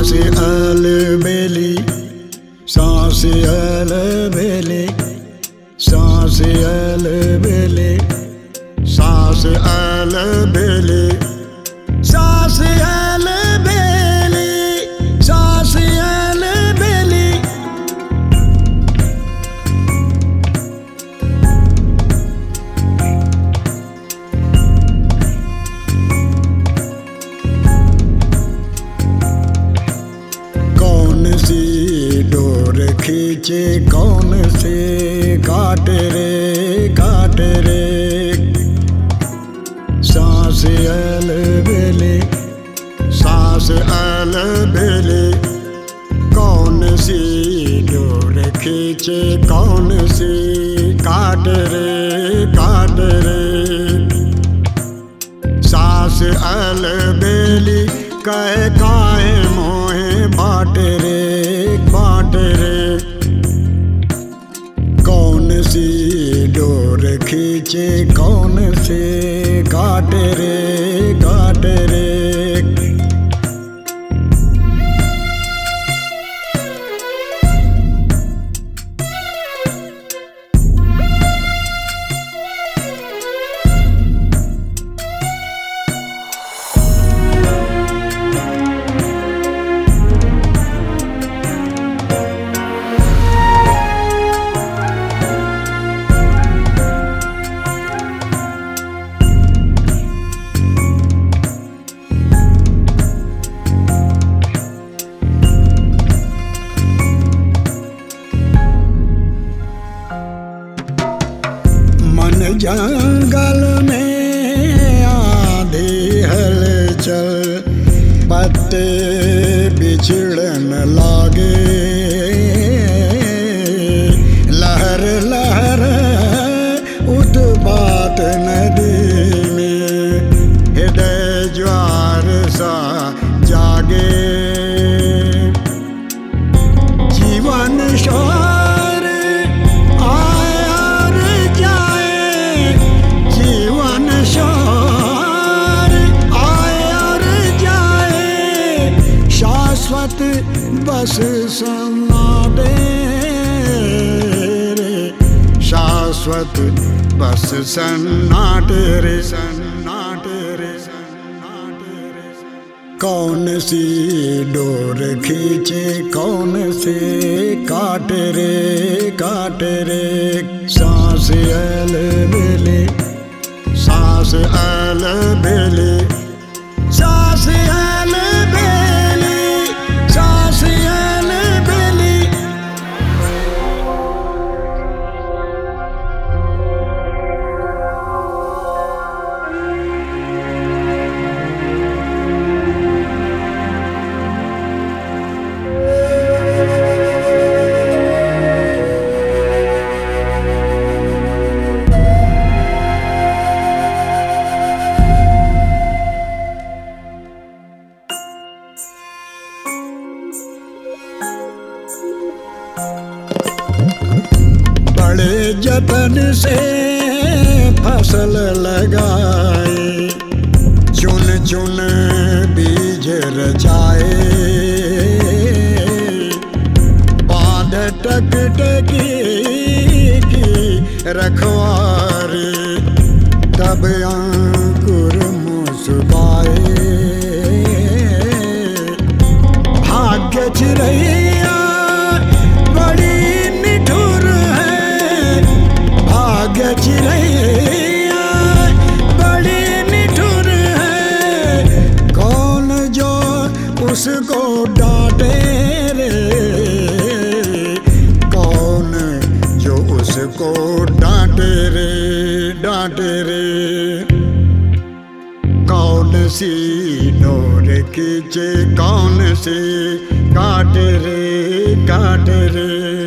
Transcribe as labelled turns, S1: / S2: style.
S1: सांस अलबेली, सांस अलबेली, सांस अलबेली, सांस अलबेली, सांस अलबेली, सांस अलबेली। कौन सी डोर खींचे, कौन से काट रे, काट रे। सांस अलबेली, सांस अलबेली, कौन सी डोर खींचे, कौन सी काट रे, काट रे। सांस अलबेली कह काहे मोहे बाट रे, बाट रे। कौन सी डोर खींचे, कौन से काट रे, काट रे। जंगल में आधी हलचल, पत्ते बिछड़न लागे। लहर लहर उत्पात नदी में, हृदय ज्वार सा जागे। जीवन शोर बस सन्नाटे रे, शाश्वत बस सन्नाटे रे, सन्नाटे रे, सन्नाटे रे। कौन सी डोर खींचे, कौन से काट रे, काट रे। सांस अलबेली, सांस अलबेली, सांस अलबेली, सांस अलबेली। बड़े जतन से फसल लगाए, चुन चुन बीज रचाए। बांध टकटकी की रखवारे, तब अंकुर मुस्काए। भाग्य चिरैया बड़ी निठुर है, भाग्य चिरैया बड़ी निठुर है। कौन जो उसको डांटे रे, कौन जो उसको डांटे रे, डांटे रे। कौन सी डोर खींचे, कौन सी काट रे, काट रे।